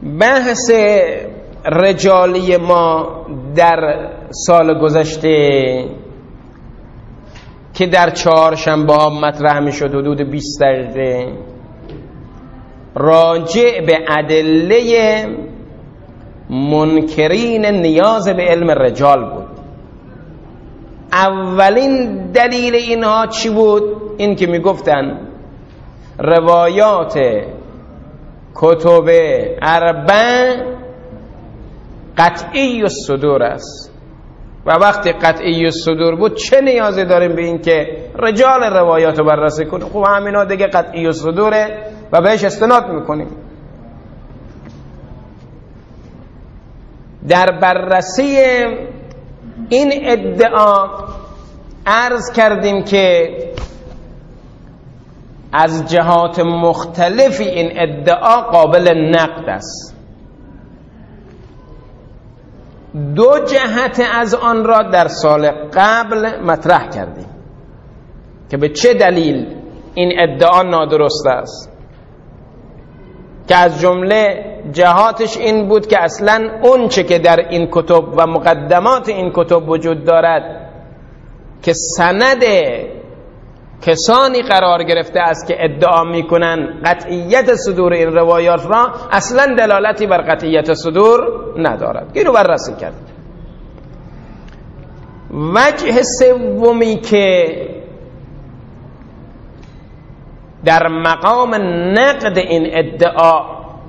بحث رجالی ما در سال گذشته که در چهارشنبه ها مطرح می شد حدود 20 دقیقه راجع به ادله منکرین نیاز به علم رجال بود. اولین دلیل اینها چی بود؟ این که می گفتن روایات کتب اربع قطعی الصدور است و وقتی قطعی الصدور بود چه نیازی داریم به این که رجال روایات رو بررسی کنیم؟ خب همینا دیگه قطعی الصدوره و بهش استناد میکنیم. در بررسی این ادعا عرض کردیم که از جهات مختلفی این ادعا قابل نقد است. دو جهت از آن را در سال قبل مطرح کردیم که به چه دلیل این ادعا نادرست است، که از جمله جهاتش این بود که اصلا اون چه که در این کتب و مقدمات این کتب وجود دارد که سند کسانی قرار گرفته است که ادعا میکنن قطعیت صدور این روایات را، اصلا دلالتی بر قطعیت صدور ندارد. اینو بررسی کرد. وجه سومی که در مقام نقد این ادعا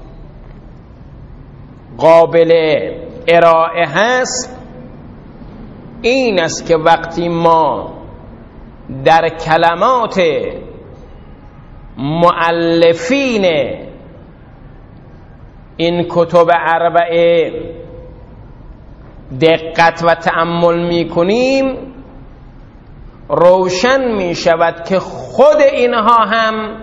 قابل ارائه هست این است که وقتی ما در کلمات مؤلفین این کتب اربعه دقت و تأمل می کنیم روشن می شود که خود اینها هم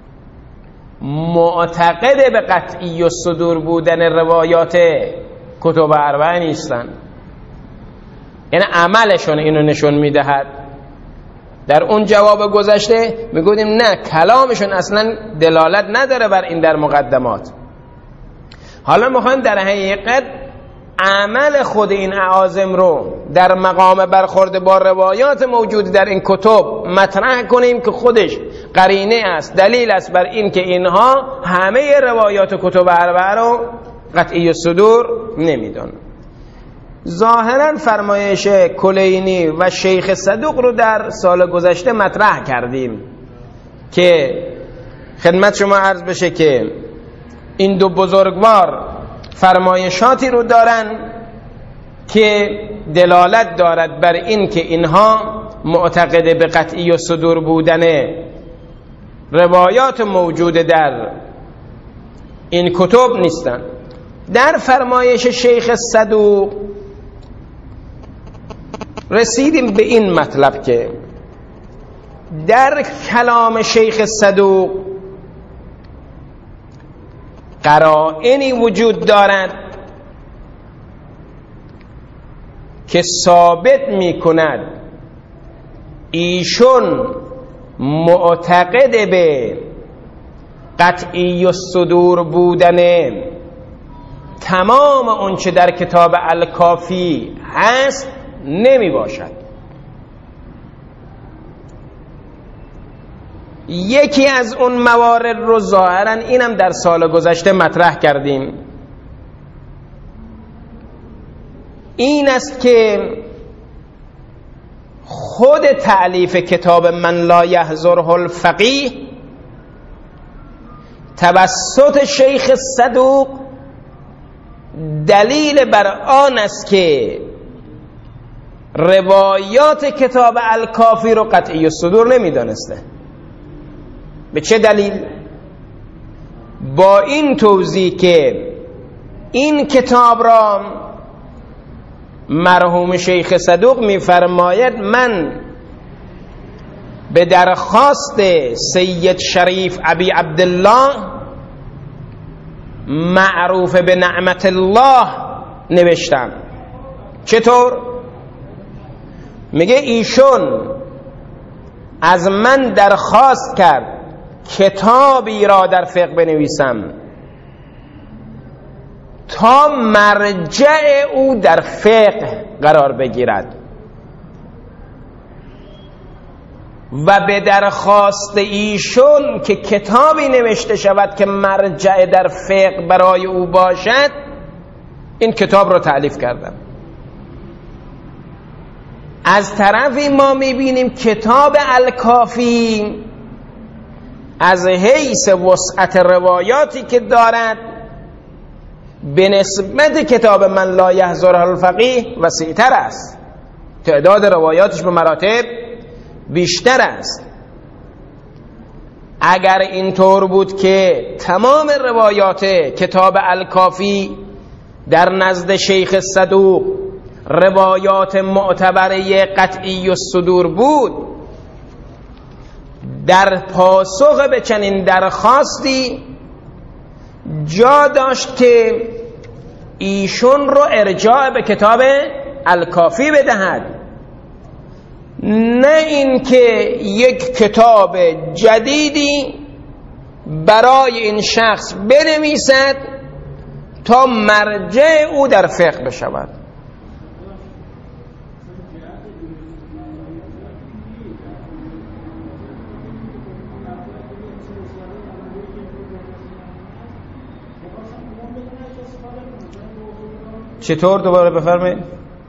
معتقد به قطعی الصدور بودن روایات کتب اربعه نیستن. یعنی عملشون اینو نشون می دهد. در اون جواب گذشته می گفتیم نه، کلامشون اصلا دلالت نداره بر این در مقدمات. حالا میخوایم در حقیقت عمل خود این اعاظم رو در مقام برخورد با روایات موجود در این کتب مطرح کنیم که خودش قرینه است، دلیل است بر این که اینها همه روایات کتب اربعه رو قطعی الصدور نمیدونن. ظاهرا فرمایش کلینی و شیخ صدوق رو در سال گذشته مطرح کردیم که خدمت شما عرض بشه که این دو بزرگوار فرمایشاتی رو دارن که دلالت دارد بر این که اینها معتقد به قطعی الصدور بودن روایات موجود در این کتب نیستن. در فرمایش شیخ صدوق رسیدیم به این مطلب که در کلام شیخ صدوق قرائنی وجود دارد که ثابت می کند ایشون معتقد به قطعی الصدور بودن تمام اون چه در کتاب الکافی هست نمی باشد. یکی از اون موارد رو ظاهرا اینم در سال گذشته مطرح کردیم، این است که خود تألیف کتاب من لا یحضره الفقیه توسط شیخ صدوق دلیل بر آن است که روایات کتاب الکافی رو قطعی الصدور نمیدانسته. به چه دلیل؟ با این توضیح که این کتاب را مرحوم شیخ صدوق می‌فرماید من به درخواست سید شریف ابی عبدالله معروف به نعمت الله نوشتم. چطور؟ میگه ایشون از من درخواست کرد کتابی را در فقه بنویسم تا مرجع او در فقه قرار بگیرد و به درخواست ایشون که کتابی نوشته شود که مرجع در فقه برای او باشد این کتاب را تألیف کردم. از طرفی ما میبینیم کتاب الکافی از حیث وسعت روایاتی که دارد به نسبت کتاب من لا یحضره الفقیه وسیع‌تر است، تعداد روایاتش به مراتب بیشتر است. اگر اینطور بود که تمام روایات کتاب الکافی در نزد شیخ صدوق روایات معتبره قطعی الصدور بود، در پاسخ به چنین درخواستی جا داشت که ایشون رو ارجاع به کتاب الکافی بدهد، نه اینکه یک کتاب جدیدی برای این شخص بنویسد تا مرجع او در فقه بشود. چطور؟ دوباره بفرمایید.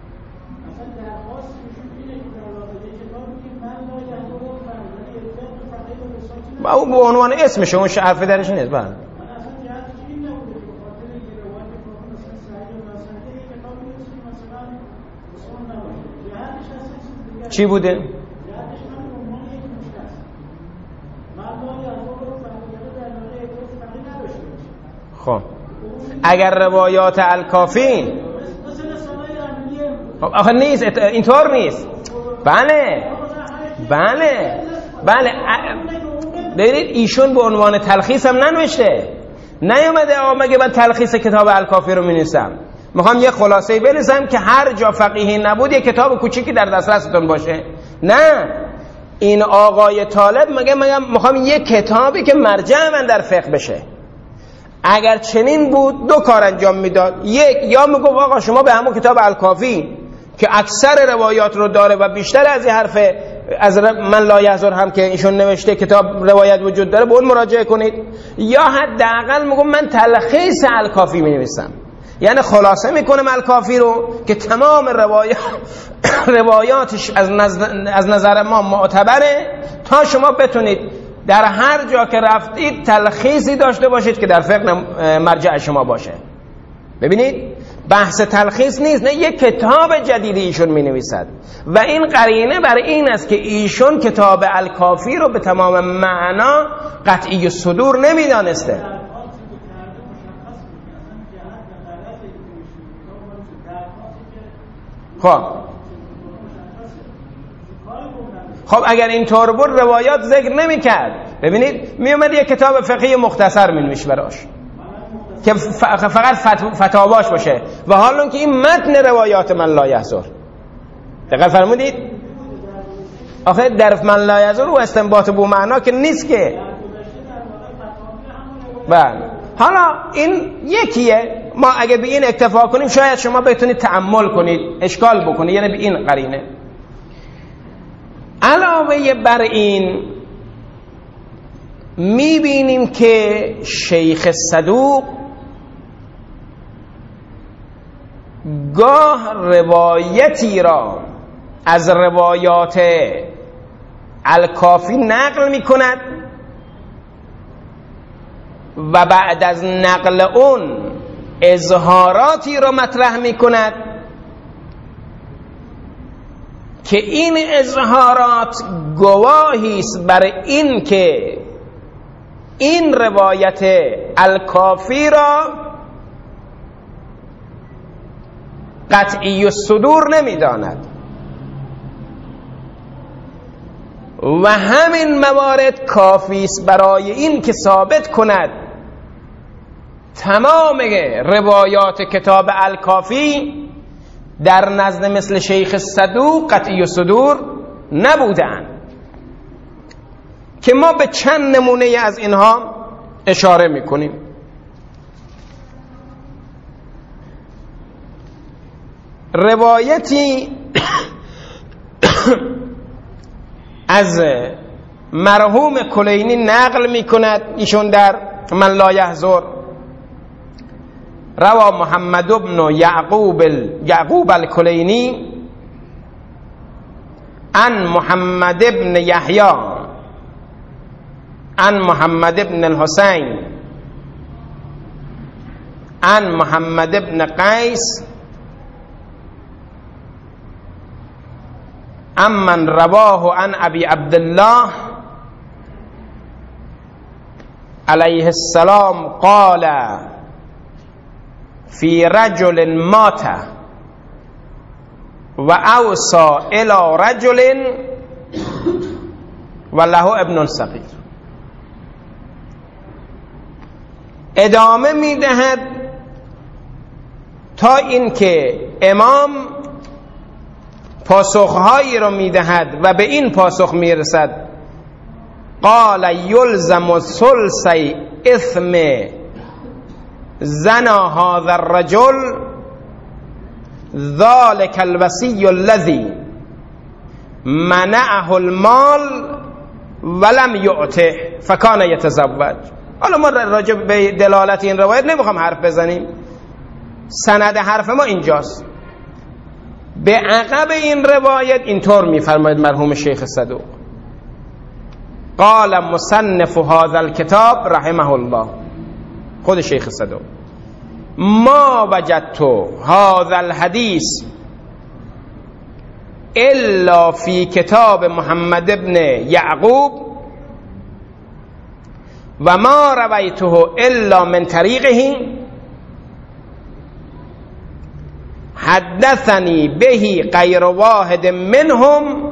با اون به عنوان اسمشه، اون حرفی درش نیست. بله چی بوده؟ خب اگر روایات الکافی آخه نیست، اینطور نیست. بله ببینید ایشون به عنوان تلخیص هم ننوشته، نیومده مگه من تلخیص کتاب الکافی رو می‌نویسم، میخوام یه خلاصه‌ای بنویسم که هر جا فقیهی نبود یه کتاب کوچیکی در دسترستون باشه. نه، این آقای طالب مگه میخوام یه کتابی که مرجع من در فقه بشه. اگر چنین بود دو کار انجام میداد. یک، یا میگفت آقا شما به همون کتاب الکافی که اکثر روایات رو داره و بیشتر از این حرف از من لا یحضر هم که ایشون نوشته کتاب روایت وجود داره به اون مراجعه کنید، یا حداقل میگم من تلخیص الکافی مینویسم، یعنی خلاصه میکنم الکافی رو که تمام روایاتش از نظر ما معتبره تا شما بتونید در هر جا که رفتید تلخیصی داشته باشید که در فقه مرجع شما باشه. ببینید بحث تلخیص نیست، نه یک کتاب جدیدی ایشون می نویسد و این قرینه بر این است که ایشون کتاب الکافی رو به تمام معنا قطعی الصدور نمی دانسته. خب اگر اینطور بود روایات ذکر نمی کرد. ببینید می اومد یک کتاب فقهی مختصر می نویش براش که فقط فتاواش باشه و حالا که این متن روایات من لا یحضر. دقیق فرمودید؟ آخه در من لا یحضر و استنباط بو معنا که نیست که. بله حالا این یکیه، ما اگه به این اکتفا کنیم شاید شما بتونید تأمل کنید، اشکال بکنید، یعنی به این قرینه. علاوه بر این میبینیم که شیخ صدوق گاه روایتی را از روایات الکافی نقل می کند و بعد از نقل اون اظهاراتی را مطرح می کند که این اظهارات گواهی است بر این که این روایت الکافی را قطعی الصدور نمی‌داند و همین موارد کافی است برای این که ثابت کند تمام روایات کتاب الکافی در نزد مثل شیخ صدوق قطعی الصدور نبودند که ما به چند نمونه از اینها اشاره میکنیم. روایتی از مرحوم کلینی نقل می کند ایشون در من لا یحضر: روى محمد بن یعقوب الکلینی عن محمد بن یحیی عن محمد بن الحسین عن محمد بن قیس امن رواه عن ابی عبدالله علیه السلام قال فی رجل مات و اوصى الى رجل و له ابن صغیر. ادامه میدهد تا اینکه امام پاسخهایی را میدهد و به این پاسخ میرسد: قال یلزم ثلث اثم زنا هذا الرجل ذلك الوصي الذي منعه المال ولم يعطه فكان يتزوج. حالا ما راجع به دلالت این روایت نمیخوام حرف بزنیم، سند حرف ما اینجاست. به عقب این روایت اینطور میفرماید مرحوم شیخ صدوق: قال مصنف هذا الكتاب رحمه الله، خود شیخ صدوق، ما وجدت هذا الحديث الا في کتاب محمد بن یعقوب و ما رویته الا من طریقه حدثني به غیر واحد منهم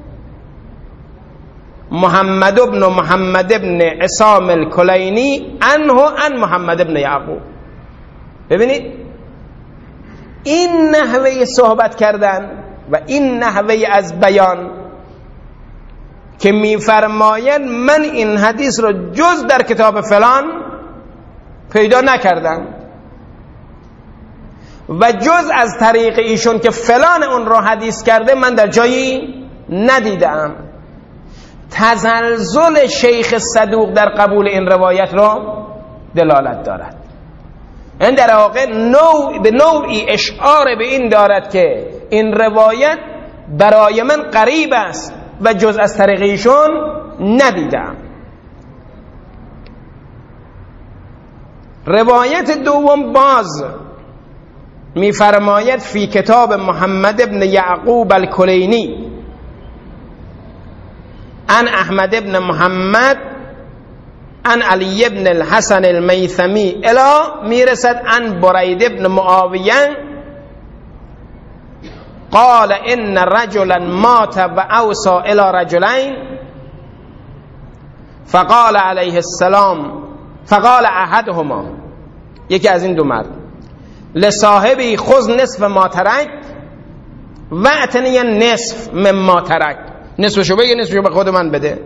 محمد بن عصام الکلینی عنه عن محمد بن یعقوب. ببینید این نحوه صحبت کردن و این نحوه از بیان که میفرماید من این حدیث رو جز در کتاب فلان پیدا نکردم و جز از طریق ایشون که فلان اون رو حدیث کرده من در جایی ندیدم. تزلزل شیخ صدوق در قبول این روایت رو دلالت دارد. این در واقع به نوعی اشعار به این دارد که این روایت برای من غریب است و جز از طریق ایشون ندیدم. روایت دوم باز میفرماید فی کتاب محمد بن یعقوب الکلینی عن احمد بن محمد عن علی بن الحسن المیثمی الی میرسد عن برید بن معاویه قال ان رجلا مات و اوصى الى رجلين فقال علیه السلام فقال احدهما، یکی از این دو مرد، لصاحبی خذ نصف ما ترک و اتنی نصف مما ترک، نصفشو بگه نصفشو به خود من بده.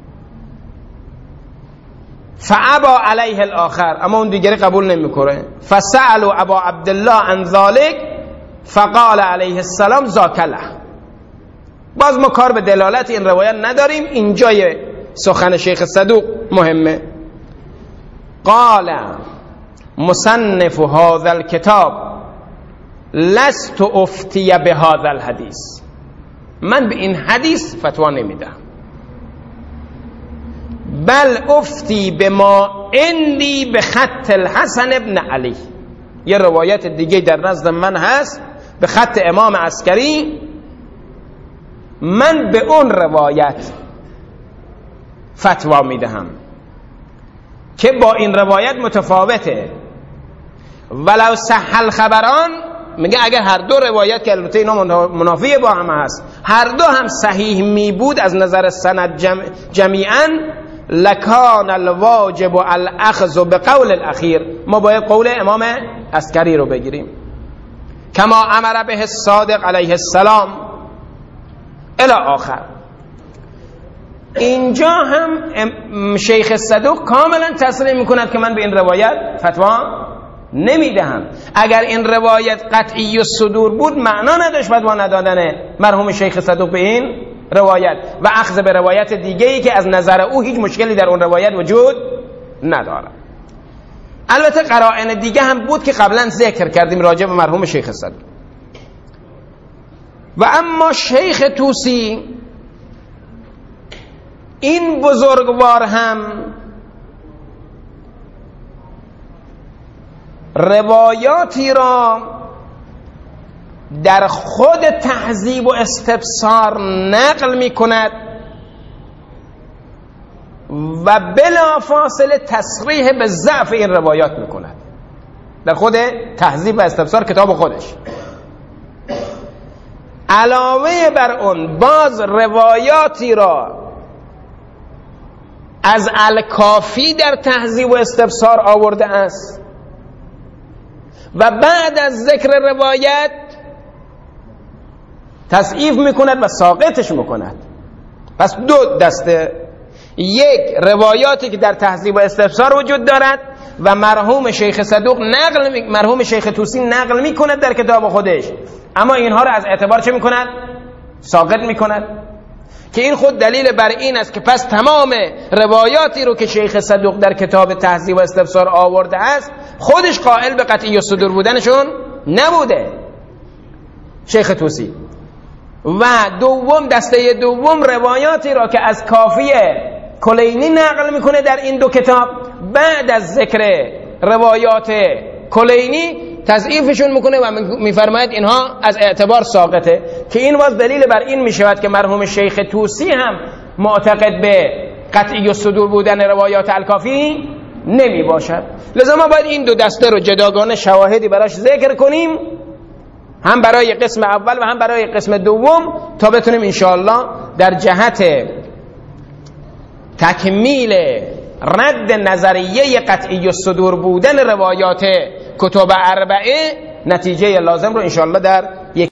فابا علیه الاخر، اما اون دیگری قبول نمیکنه. فسألوا ابا عبدالله عن ذلك فقال علیه السلام ذاکله. باز ما کار به دلالت این روایت نداریم، اینجای سخن شیخ صدوق مهمه. قال مصنف هذا الكتاب لست افتي بهذا الحديث، من به این حدیث فتوا نمیدم، بل افتی بما عندي بخط الحسن ابن علی. یه روایت دیگه در نزد من هست به خط امام عسکری، من به اون روایت فتوا میدهم که با این روایت متفاوته. ولو صح الخبران، میگه اگر هر دو روایت که البته اینا منافی با هم هست، هر دو هم صحیح می بود از نظر سند جمیعا، لکان الواجب الاخذ بقول الاخیر، ما باید قول امام عسکری رو بگیریم. کما امر به الصادق علیه السلام الی آخر. اینجا هم شیخ صدوق کاملا تصریح میکند که من به این روایت فتوا نمیدهم. اگر این روایت قطعی الصدور بود معنا نداشت فتوا ندادن مرحوم شیخ صدوق به این روایت و اخذ به روایت دیگه ای که از نظر او هیچ مشکلی در اون روایت وجود نداره. البته قرائن دیگه هم بود که قبلا ذکر کردیم راجع به مرحوم شیخ صدوق. و اما شیخ طوسی این بزرگوار هم روایاتی را در خود تهذیب و استبصار نقل می کند و بلا فاصله تصریح به ضعف این روایات می کند. در خود تهذیب و استبصار کتاب خودش علاوه بر اون باز روایاتی را از الکافی در تهذیب و استبصار آورده است و بعد از ذکر روایت تضعیف میکند و ساقطش میکند. پس دو دسته، یک روایاتی که در تهذیب و استبصار وجود دارد و مرحوم شیخ صدوق مرحوم شیخ طوسی نقل میکند در کتاب خودش، اما اینها را از اعتبار چه میکند؟ ساقط میکند، که این خود دلیل بر این است که پس تمام روایاتی رو که شیخ صدوق در کتاب تهذیب و استبصار آورده است خودش قائل به قطعی الصدور بودنشون نبوده شیخ طوسی. و دوم، دسته دوم روایاتی را که از کافی کلینی نقل میکنه در این دو کتاب، بعد از ذکر روایات کلینی تضعیفشون میکنه و میفرماید اینها از اعتبار ساقطه، که این باز دلیل بر این میشود که مرحوم شیخ طوسی هم معتقد به قطعی الصدور بودن روایات الکافی نمی باشد. لذا ما باید این دو دسته رو جداگانه شواهدی براش ذکر کنیم، هم برای قسم اول و هم برای قسم دوم، تا بتونیم انشاءالله در جهت تکمیل رد نظریه قطعی الصدور بودن روایات کتب اربعه نتیجه لازم رو انشاءالله در